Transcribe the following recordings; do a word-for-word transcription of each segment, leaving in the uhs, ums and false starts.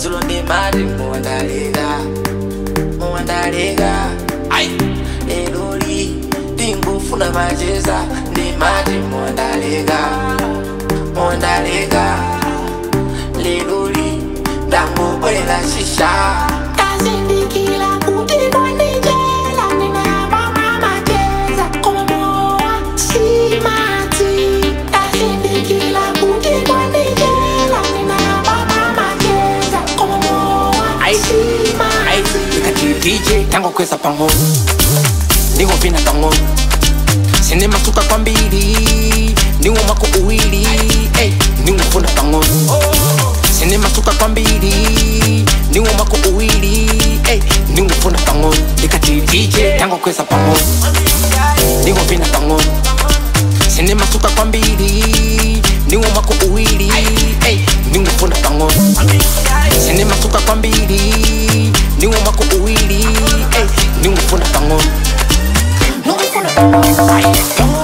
Zulo ndi mati muwandalega muwandalega ai leloli ndingufuna macheza ndi mati muwandalega muwandalega leloli ndangobwela shisha Tazindikila kuti kwanijela ninayamba macheza koma mowa simati. Tazindikila kuti kwanijela ninayamba macheza koma mowa simati. D J tango kweza pang'ono ndingo vina pang'ono sine masuka kwambiri ndingo mako uwili hey, ndingo funa pang'ono sine masuka kwambiri ndingo mako uwili hey, ndingo funa pang'ono ikati D J tango kweza pang'ono ndingo vina pang'ono sine masuka kwambiri ndingo mako uwili hey, ndingo funa pang'ono sine masuka kwambiri ndingo mako uwili hey, ndingo funa pang'ono ndingo funa pang'ono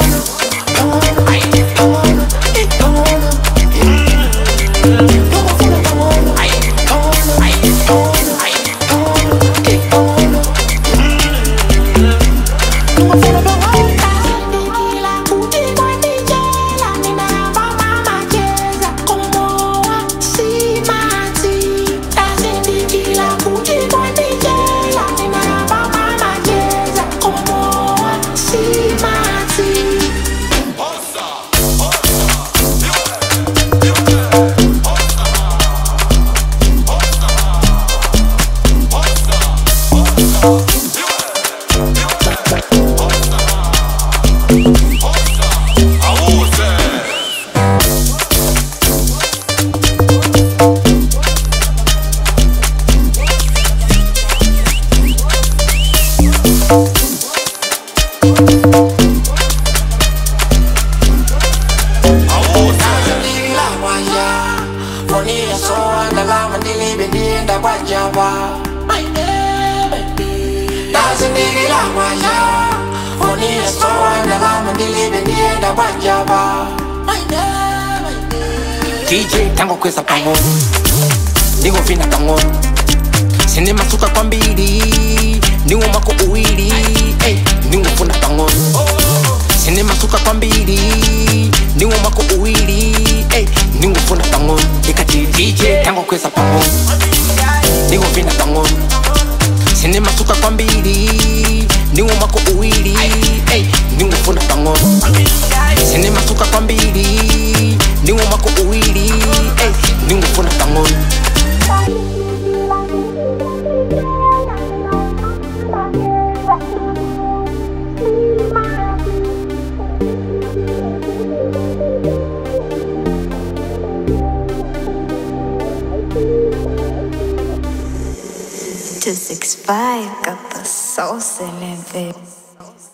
D J tango kweza pang'ono ndingo vina pang'ono sine masuka kwambiri ndingo mako uwili hey, ndingo funa pang'ono sine masuka kwambiri ndingo mako uwili hey, ndingo funa pang'ono ikati D J tango kweza pang'ono ndingo vina pang'ono sine masuka kwambiri ndingo mako uwili hey, ndingo funa pang'ono sine masuka kwambiri ndingo mako uwili hey, ndingo funa pang'ono two six five got the sauce in it, baby.